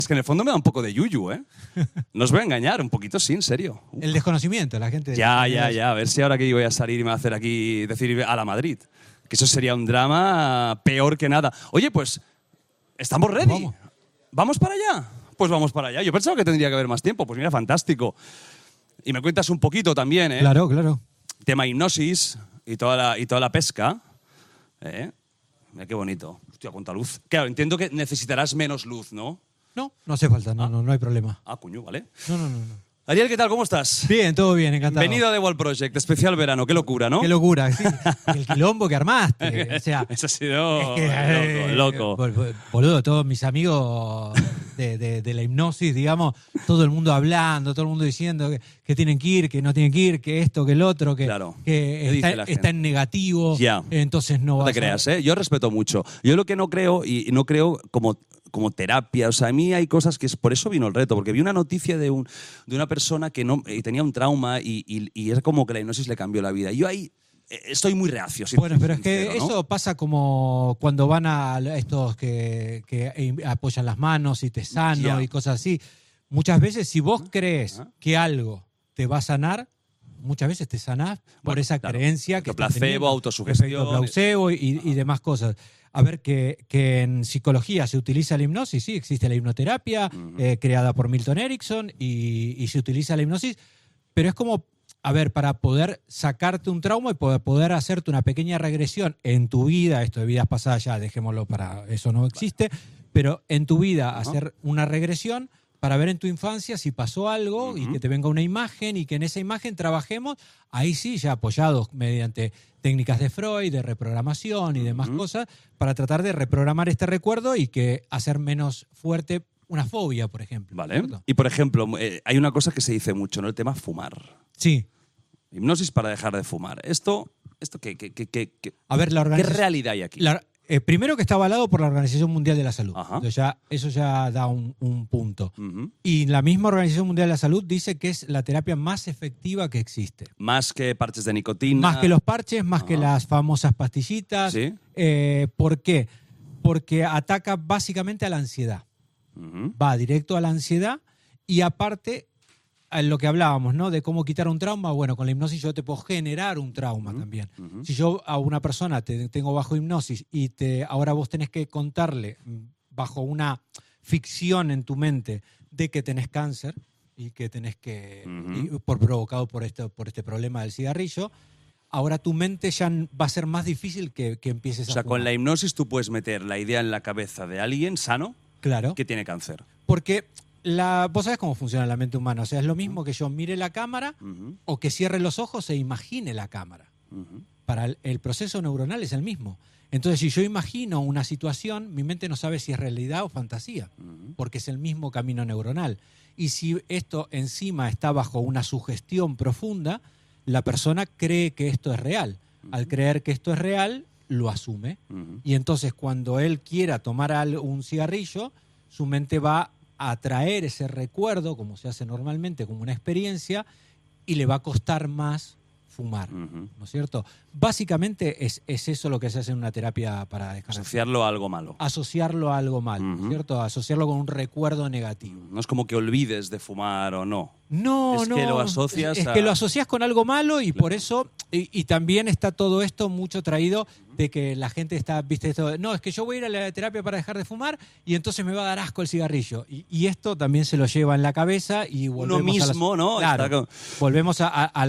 Es que en el fondo me da un poco de yuyu, ¿eh? No os voy a engañar, un poquito sí, en serio. El desconocimiento, la gente... Ya. A ver si ahora que voy a salir y me voy a hacer aquí, decir a la Madrid. Que eso sería un drama peor que nada. Oye, pues, ¿estamos ready? ¿Vamos para allá? Pues vamos para allá. Yo pensaba que tendría que haber más tiempo. Pues mira, fantástico. Y me cuentas un poquito también, ¿eh? Claro, claro. Tema hipnosis y toda la pesca. Mira qué bonito. Hostia, cuánta luz. Claro, entiendo que necesitarás menos luz, ¿no? No hace falta, no hay problema. Ah, coño, vale. No. Ariel, ¿qué tal? ¿Cómo estás? Bien, todo bien, encantado. Venido a The Wall Project, especial verano. Qué locura, ¿no? Qué locura, sí. El quilombo que armaste. O sea, eso ha sido loco. Boludo, todos mis amigos de la hipnosis, digamos, todo el mundo hablando, todo el mundo diciendo que tienen que ir, que no tienen que ir, que esto, que el otro, que está en negativo, entonces no va a... No te creas, ¿eh? Yo respeto mucho. Yo lo que no creo, y no creo como terapia, o sea, a mí hay cosas que por eso vino el reto, porque vi una noticia de una persona que tenía un trauma y es como que la hipnosis le cambió la vida. Yo ahí estoy muy reacio. Bueno, pero sincero, es que ¿no? Eso pasa como cuando van a estos que apoyan las manos y te sano y cosas así. Muchas veces, si vos crees que algo te va a sanar, muchas veces te sanás por esa creencia que placebo, autosugestión, placebo y demás cosas. A ver, que en psicología se utiliza la hipnosis, sí, existe la hipnoterapia creada por Milton Erickson y se utiliza la hipnosis, pero es como, a ver, para poder sacarte un trauma y poder hacerte una pequeña regresión en tu vida, esto de vidas pasadas ya, dejémoslo para, eso no existe, pero en tu vida hacer una regresión para ver en tu infancia si pasó algo y que te venga una imagen y que en esa imagen trabajemos, ahí sí, ya apoyados mediante técnicas de Freud, de reprogramación y demás cosas, para tratar de reprogramar este recuerdo y que hacer menos fuerte una fobia, por ejemplo. Vale. ¿Cierto? Y, por ejemplo, hay una cosa que se dice mucho, ¿no? El tema fumar. Sí. Hipnosis para dejar de fumar. ¿Esto a ver, ¿qué realidad hay aquí? Primero que está avalado por la Organización Mundial de la Salud. Entonces eso ya da un punto. Y la misma Organización Mundial de la Salud dice que es la terapia más efectiva que existe. Más que parches de nicotina. Más que los parches, más que las famosas pastillitas. ¿Sí? ¿Por qué? Porque ataca básicamente a la ansiedad. Va directo a la ansiedad y aparte... lo que hablábamos, ¿no? De cómo quitar un trauma. Bueno, con la hipnosis yo te puedo generar un trauma también. Si yo a una persona te tengo bajo hipnosis y ahora vos tenés que contarle bajo una ficción en tu mente de que tenés cáncer y que tenés que... provocado por este problema del cigarrillo, ahora tu mente ya va a ser más difícil que empieces a fumar. Con la hipnosis tú puedes meter la idea en la cabeza de alguien sano que tiene cáncer. Porque... vos sabés cómo funciona la mente humana. O sea, es lo mismo que yo mire la cámara o que cierre los ojos e imagine la cámara. Para el proceso neuronal es el mismo. Entonces, si yo imagino una situación, mi mente no sabe si es realidad o fantasía, porque es el mismo camino neuronal. Y si esto encima está bajo una sugestión profunda, la persona cree que esto es real. Al creer que esto es real, lo asume. Y entonces, cuando él quiera tomar un cigarrillo, su mente va a traer ese recuerdo, como se hace normalmente, como una experiencia, y le va a costar más fumar, ¿no es cierto? Básicamente es eso lo que se hace en una terapia para dejar. Asociarlo a algo malo. Asociarlo a algo malo, ¿no es cierto? Asociarlo con un recuerdo negativo. No es como que olvides de fumar o no. No, es que lo asocias es que lo asocias con algo malo y por eso, y también está todo esto mucho traído de que la gente está, viste, esto, no, es que yo voy a ir a la terapia para dejar de fumar y entonces me va a dar asco el cigarrillo. Y esto también se lo lleva en la cabeza y volvemos uno mismo, ¿no? Claro, volvemos a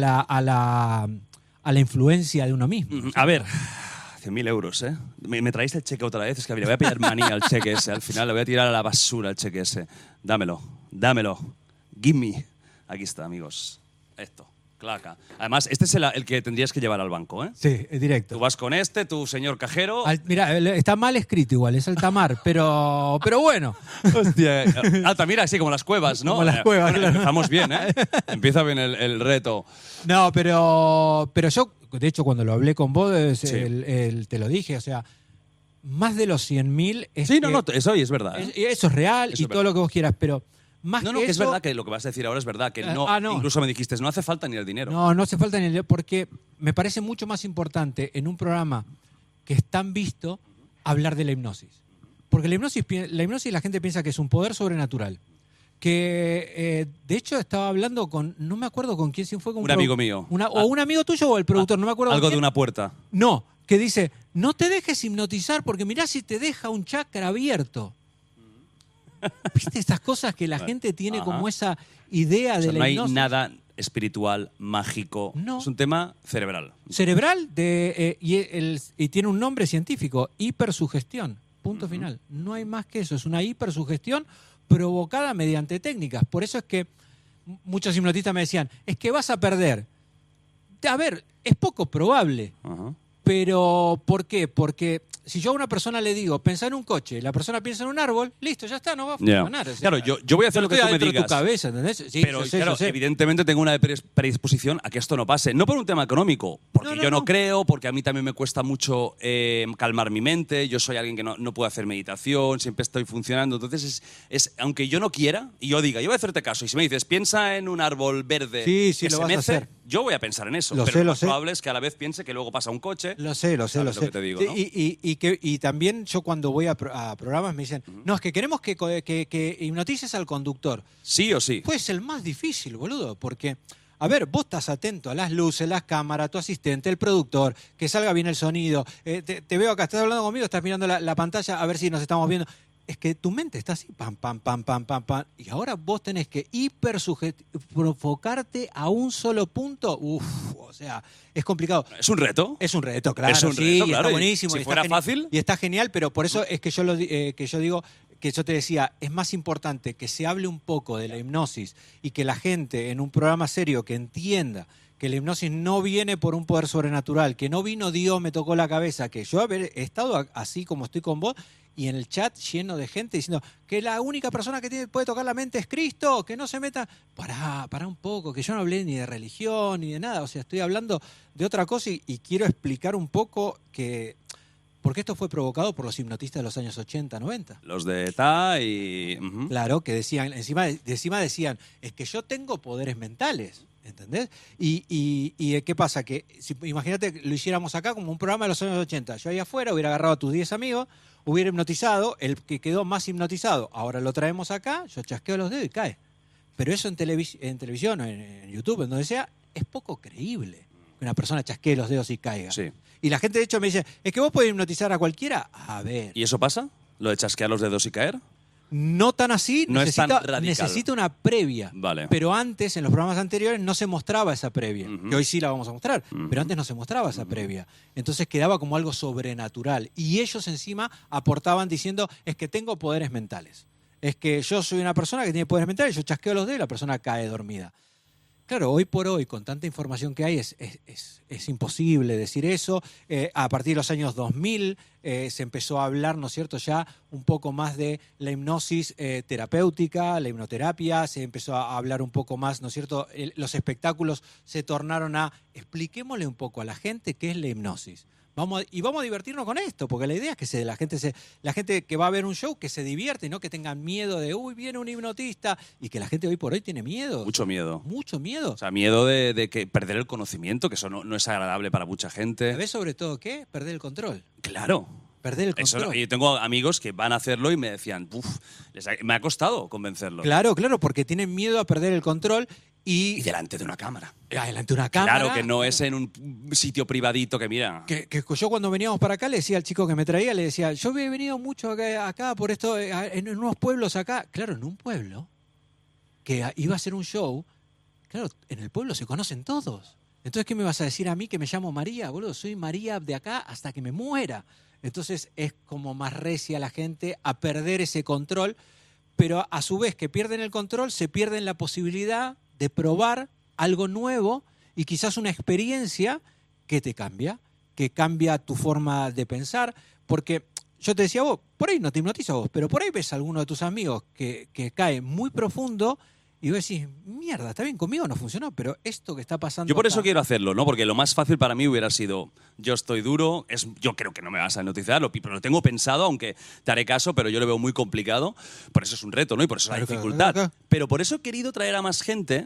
la influencia de uno mismo. A ver, 100.000 euros, ¿eh? Me traéis el cheque otra vez, es que le voy a pillar manía al cheque ese, al final le voy a tirar a la basura el cheque ese. Dámelo, give me. Aquí está, amigos. Esto, claca. Además, este es el que tendrías que llevar al banco, ¿eh? Sí, es directo. Tú vas con tu señor cajero... Mira, está mal escrito igual, es Altamar, pero bueno. Hostia. Altamira, sí, como las cuevas, ¿no? Como las cuevas, claro. Empezamos bien, ¿eh? Empieza bien el reto. No, pero yo, de hecho, cuando lo hablé con vos, te lo dije, o sea, más de los 100.000... Sí, no, eso es verdad. Eso es real y todo lo que vos quieras, pero... Más que es verdad que lo que vas a decir ahora es verdad, que no. Incluso me dijiste, no hace falta ni el dinero. No hace falta ni el dinero, porque me parece mucho más importante en un programa que es tan visto hablar de la hipnosis. Porque la hipnosis la gente piensa que es un poder sobrenatural. Que, de hecho, estaba hablando con, no me acuerdo con quién, si fue con un amigo mío. O un amigo tuyo o el productor, no me acuerdo. Algo de una puerta. No, que dice, no te dejes hipnotizar porque mirá si te deja un chakra abierto. ¿Viste estas cosas que la gente tiene como esa idea de la hipnosis? No hay nada espiritual, mágico. No. Es un tema cerebral. Cerebral y tiene un nombre científico, hipersugestión. Punto final. No hay más que eso. Es una hipersugestión provocada mediante técnicas. Por eso es que muchos hipnotistas me decían, es que vas a perder. A ver, es poco probable. Pero ¿por qué? Porque si yo a una persona le digo, pensá en un coche, la persona piensa en un árbol, listo, ya está, no va a funcionar. O sea, claro, yo voy a hacer lo que tú me digas. De tu cabeza, ¿entendés? Sí, pero claro, evidentemente tengo una predisposición a que esto no pase. No por un tema económico, porque yo no creo, porque a mí también me cuesta mucho calmar mi mente. Yo soy alguien que no puede hacer meditación, siempre estoy funcionando. Entonces, aunque yo no quiera, y yo diga, yo voy a hacerte caso, y si me dices, piensa en un árbol verde que se mece, yo voy a pensar en eso. Pero lo probable es que a la vez piense que luego pasa un coche. Lo sé. Lo que te digo, ¿no? Y también yo cuando voy a programas me dicen, no, es que queremos que hipnotices al conductor. Sí o sí. Pues el más difícil, boludo, porque, a ver, vos estás atento a las luces, las cámaras, tu asistente, el productor, que salga bien el sonido. Te veo acá, estás hablando conmigo, estás mirando la pantalla a ver si nos estamos viendo. Es que tu mente está así, pam, pam, pam, pam, pam, pam. Y ahora vos tenés que enfocarte a un solo punto. Uf, o sea, es complicado. ¿Es un reto? Es un reto, claro. Es un reto, claro. Está buenísimo. Si fuera fácil. Y está genial, pero por eso es que yo digo que yo te decía, es más importante que se hable un poco de la hipnosis y que la gente en un programa serio que entienda que la hipnosis no viene por un poder sobrenatural, que no vino Dios, me tocó la cabeza, que yo he estado así como estoy con vos y en el chat lleno de gente diciendo que la única persona que puede tocar la mente es Cristo, que no se meta. Pará un poco, que yo no hablé ni de religión ni de nada, o sea, estoy hablando de otra cosa y quiero explicar un poco que... Porque esto fue provocado por los hipnotistas de los años 80, 90. Los de ETA y... Claro, que decían, encima decían, es que yo tengo poderes mentales. ¿Entendés? Y ¿qué pasa? Que imagínate que lo hiciéramos acá como un programa de los años 80. Yo ahí afuera hubiera agarrado a tus 10 amigos, hubiera hipnotizado, el que quedó más hipnotizado, ahora lo traemos acá, yo chasqueo los dedos y cae. Pero eso en televisión o en YouTube, en donde sea, es poco creíble que una persona chasquee los dedos y caiga. Sí. Y la gente de hecho me dice, ¿es que vos podés hipnotizar a cualquiera? A ver. ¿Y eso pasa? ¿Lo de chasquear los dedos y caer? No tan así, no es tan radical. Necesita una previa. Vale. Pero antes, en los programas anteriores, no se mostraba esa previa. Que hoy sí la vamos a mostrar, pero antes no se mostraba esa previa. Entonces quedaba como algo sobrenatural. Y ellos encima aportaban diciendo, es que tengo poderes mentales. Es que yo soy una persona que tiene poderes mentales, yo chasqueo los dedos y la persona cae dormida. Claro, hoy por hoy, con tanta información que hay, es imposible decir eso. A partir de los años 2000 se empezó a hablar, ¿no es cierto?, ya un poco más de la hipnosis terapéutica, la hipnoterapia, se empezó a hablar un poco más, ¿no es cierto?, los espectáculos se tornaron a, expliquémosle un poco a la gente qué es la hipnosis. Vamos a divertirnos con esto, porque la idea es que la gente que va a ver un show que se divierte y no que tengan miedo de, uy, viene un hipnotista, y que la gente hoy por hoy tiene miedo. Mucho miedo. Mucho miedo. O sea, miedo de que perder el conocimiento, que eso no es agradable para mucha gente. ¿Sabes sobre todo qué? Perder el control. Claro. Perder el control. Eso, yo tengo amigos que van a hacerlo y me decían, me ha costado convencerlos. Claro, porque tienen miedo a perder el control. Y delante de una cámara. Delante de una cámara. Claro, que no es en un sitio privadito que mira. Que yo cuando veníamos para acá le decía al chico que me traía, le decía, yo he venido mucho acá por esto, en unos pueblos acá. Claro, en un pueblo que iba a ser un show, claro, en el pueblo se conocen todos. Entonces, ¿qué me vas a decir a mí que me llamo María? Boludo, soy María de acá hasta que me muera. Entonces es como más recia la gente a perder ese control, pero a su vez que pierden el control, se pierden la posibilidad de probar algo nuevo y quizás una experiencia que te cambia, que cambia tu forma de pensar. Porque yo te decía, vos, por ahí no te hipnotiza vos, pero por ahí ves a alguno de tus amigos que cae muy profundo y vos decís, mierda, está bien, conmigo no funcionó, pero esto que está pasando Yo por eso acá... quiero hacerlo, ¿no? Porque lo más fácil para mí hubiera sido, yo estoy duro, yo creo que no me vas a hipnotizar, pero lo tengo pensado, aunque te haré caso, pero yo lo veo muy complicado. Por eso es un reto, ¿no? Y por eso es la dificultad. Claro. Pero por eso he querido traer a más gente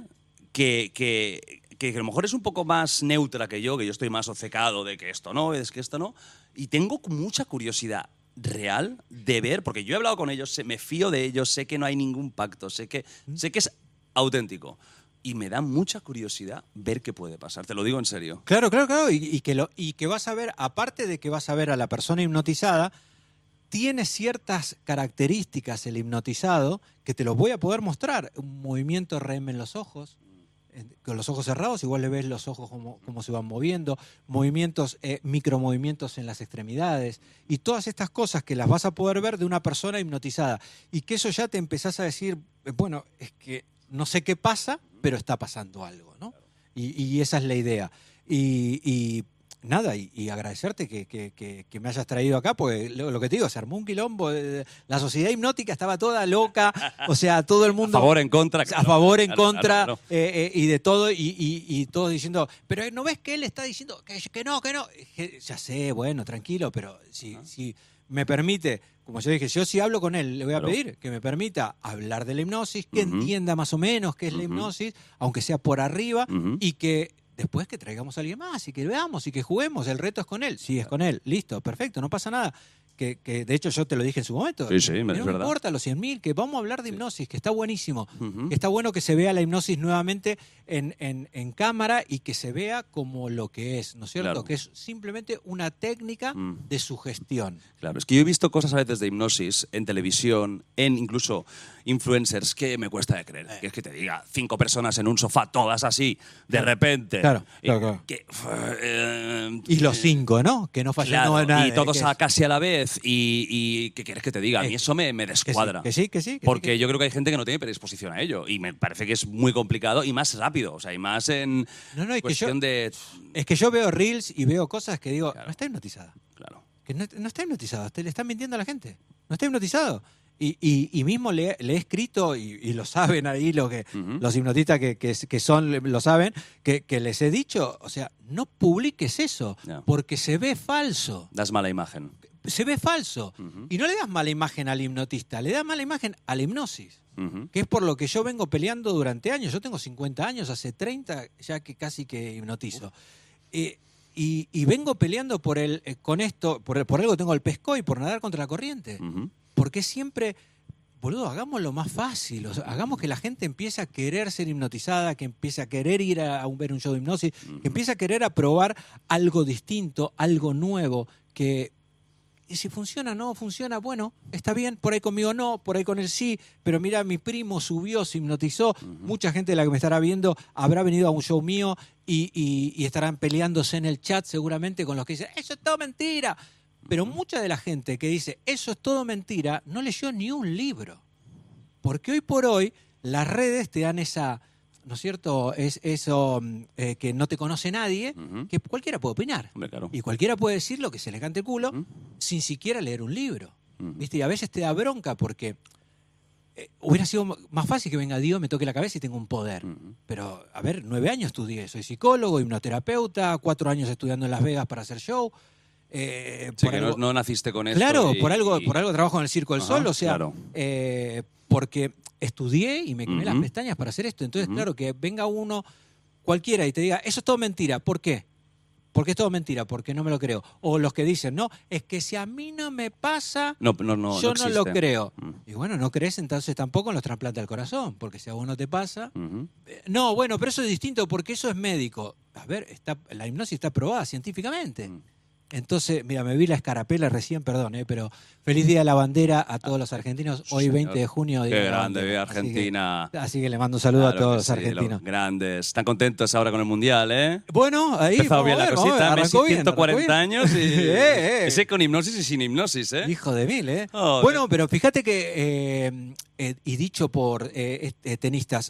que a lo mejor es un poco más neutra que yo estoy más obcecado de que esto no, es que esto no. Y tengo mucha curiosidad. real de ver, porque yo he hablado con ellos, me fío de ellos, sé que no hay ningún pacto, sé que es auténtico. Y me da mucha curiosidad ver qué puede pasar, te lo digo en serio. Claro. Y que vas a ver, aparte de que vas a ver a la persona hipnotizada, tiene ciertas características el hipnotizado que te los voy a poder mostrar. Un movimiento REM en los ojos, con los ojos cerrados, igual le ves los ojos cómo se van moviendo, movimientos, micromovimientos en las extremidades, y todas estas cosas que las vas a poder ver de una persona hipnotizada. Y que eso ya te empezás a decir, bueno, es que no sé qué pasa, pero está pasando algo, ¿no? Y esa es la idea. Y nada, y agradecerte que me hayas traído acá, porque lo que te digo, se armó un quilombo. La sociedad hipnótica estaba toda loca, o sea, todo el mundo... A favor, en contra. A favor, en contra, claro. Y de todo, y todos diciendo, pero ¿no ves que él está diciendo que no? Ya sé, bueno, tranquilo, pero si me permite, como yo dije, yo si hablo con él, le voy a pedir que me permita hablar de la hipnosis, que entienda más o menos qué es la hipnosis, aunque sea por arriba, y que después que traigamos a alguien más y que veamos y que juguemos. El reto es con él. Sí, es con él. Listo, perfecto, no pasa nada. Que de hecho yo te lo dije en su momento. Sí, no me importa los 100.000, que vamos a hablar de hipnosis, que está buenísimo. Que está bueno que se vea la hipnosis nuevamente en cámara y que se vea como lo que es, ¿no es cierto? Claro. Que es simplemente una técnica de sugestión. Claro, es que yo he visto cosas a veces de hipnosis en televisión, en incluso influencers, que me cuesta de creer. Que es que te diga 5 personas en un sofá, todas así, de repente. Claro. Y los 5, ¿no? Que no fallen nada. Y todos casi a la vez. Y ¿qué quieres que te diga? A mí eso me descuadra. Que sí. Porque yo creo que hay gente que no tiene predisposición a ello. Y me parece que es muy complicado y más rápido. O sea, y más en cuestión de... Es que yo veo reels y veo cosas que digo, no está hipnotizada. Claro. Que no está hipnotizado, le están mintiendo a la gente. No está hipnotizado. Y mismo le he escrito, y lo saben ahí los hipnotistas que son, lo saben, que les he dicho, o sea, no publiques eso, porque se ve falso. Das mala imagen. Se ve falso. Y no le das mala imagen al hipnotista, le das mala imagen a la hipnosis. Que es por lo que yo vengo peleando durante años. Yo tengo 50 años, hace 30 ya que casi que hipnotizo. Y vengo peleando con esto, por algo tengo el pescoy, por nadar contra la corriente. Porque siempre, boludo, hagámoslo más fácil. O sea, hagamos que la gente empiece a querer ser hipnotizada, que empiece a querer ir a ver un show de hipnosis, que empiece a querer probar algo distinto, algo nuevo, y si funciona, no funciona, bueno, está bien, por ahí conmigo no, por ahí con él sí, pero mira, mi primo subió, se hipnotizó, mucha gente de la que me estará viendo habrá venido a un show mío y estarán peleándose en el chat seguramente con los que dicen, eso es todo mentira. Pero mucha de la gente que dice, eso es todo mentira, no leyó ni un libro. Porque hoy por hoy las redes te dan esa... ¿No es cierto? Es eso que no te conoce nadie, que cualquiera puede opinar. Hombre, claro. Y cualquiera puede decir lo que se le cante el culo sin siquiera leer un libro. ¿Viste? Y a veces te da bronca porque hubiera sido más fácil que venga Dios, me toque la cabeza y tenga un poder. Pero, a ver, 9 años estudié, soy psicólogo, hipnoterapeuta, 4 años estudiando en Las Vegas para hacer show. Sí, que no naciste con esto. Claro, por algo trabajo en el Circo del Sol, o sea, claro. Porque estudié y me quemé las pestañas para hacer esto. Entonces, claro, que venga uno cualquiera y te diga, eso es todo mentira. ¿Por qué? Porque es todo mentira, porque no me lo creo. O los que dicen, no, es que si a mí no me pasa, yo no lo creo. Y bueno, no crees entonces tampoco en los trasplantes al corazón, porque si a vos no te pasa... No, bueno, pero eso es distinto porque eso es médico. A ver, la hipnosis está probada científicamente. Entonces, mira, me vi la escarapela recién, perdón, pero feliz Día de la Bandera a todos los argentinos. Hoy, 20 de junio. Qué grande, viva Argentina. Así que le mando un saludo a todos los argentinos. Los grandes. Están contentos ahora con el Mundial, ¿eh? Bueno, ahí empezado bien la cosita. Messi, 140 años y ese con hipnosis y sin hipnosis, ¿eh? Hijo de mil, ¿eh? Oh, bueno, pero fíjate que, y dicho por tenistas,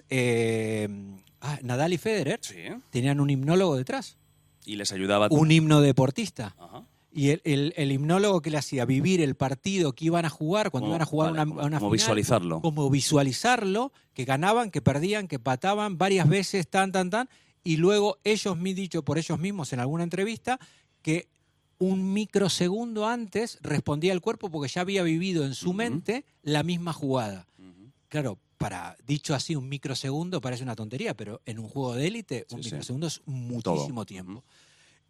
Nadal y Federer tenían un hipnólogo detrás. Y les ayudaba. Un himno deportista. Y el hipnólogo que le hacía vivir el partido que iban a jugar, cuando iban a jugar una final. Visualizarlo. Como visualizarlo, que ganaban, que perdían, que pataban varias veces, y luego ellos, dicho por ellos mismos en alguna entrevista, que un microsegundo antes respondía el cuerpo porque ya había vivido en su mente la misma jugada. Claro, dicho así, un microsegundo parece una tontería, pero en un juego de élite, un microsegundo es muchísimo tiempo.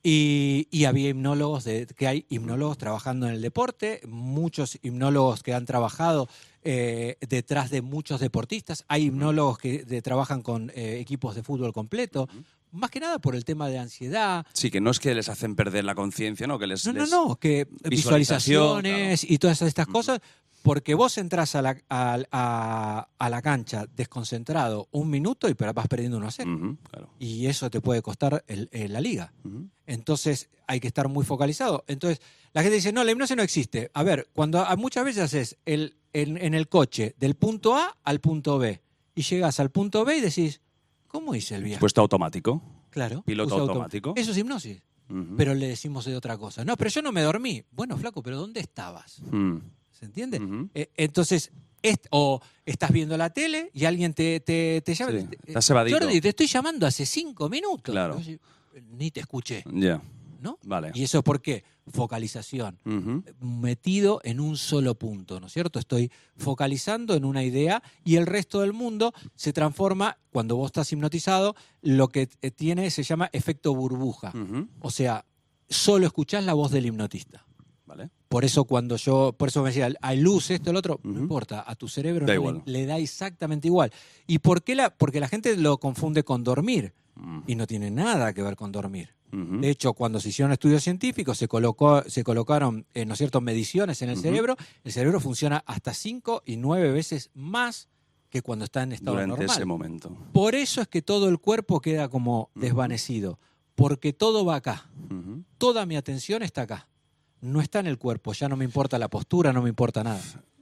Y había hipnólogos, que hay hipnólogos trabajando en el deporte, muchos hipnólogos que han trabajado detrás de muchos deportistas. Hay hipnólogos que trabajan con equipos de fútbol completo, más que nada por el tema de ansiedad. Sí, que no es que les hacen perder la conciencia, ¿no? Que No, que visualizaciones, claro, y todas estas cosas. Porque vos entrás a la cancha desconcentrado 1 minuto y vas perdiendo 1-0. Claro. Y eso te puede costar la liga. Entonces hay que estar muy focalizado. Entonces la gente dice, no, la hipnosis no existe. A ver, cuando muchas veces haces en el coche del punto A al punto B y llegas al punto B y decís, ¿cómo hice el viaje? Puesto automático. Claro. Piloto automático. Eso es hipnosis. Pero le decimos de otra cosa. No, pero yo no me dormí. Bueno, flaco, pero ¿dónde estabas? ¿Se entiende? Entonces, o estás viendo la tele y alguien te llama. Sí, estás evadido. Jordi, te estoy llamando hace 5 minutos. Claro. Ni te escuché. Ya. ¿No? Vale. ¿Y eso por qué? Focalización. Metido en un solo punto, ¿no es cierto? Estoy focalizando en una idea y el resto del mundo se transforma, cuando vos estás hipnotizado, lo que tiene se llama efecto burbuja. O sea, solo escuchás la voz del Vale. hipnotista. Por eso me decía, hay luz, esto, el otro, no importa, a tu cerebro le da exactamente igual. ¿Y por qué? Porque la gente lo confunde con dormir y no tiene nada que ver con dormir. De hecho, cuando se hicieron estudios científicos, se colocaron, ¿no es cierto?, mediciones en el cerebro. El cerebro funciona hasta 5 y 9 veces más que cuando está en estado normal. Durante ese momento. Por eso es que todo el cuerpo queda como desvanecido, porque todo va acá. Toda mi atención está acá. No está en el cuerpo, ya no me importa la postura, no me importa nada.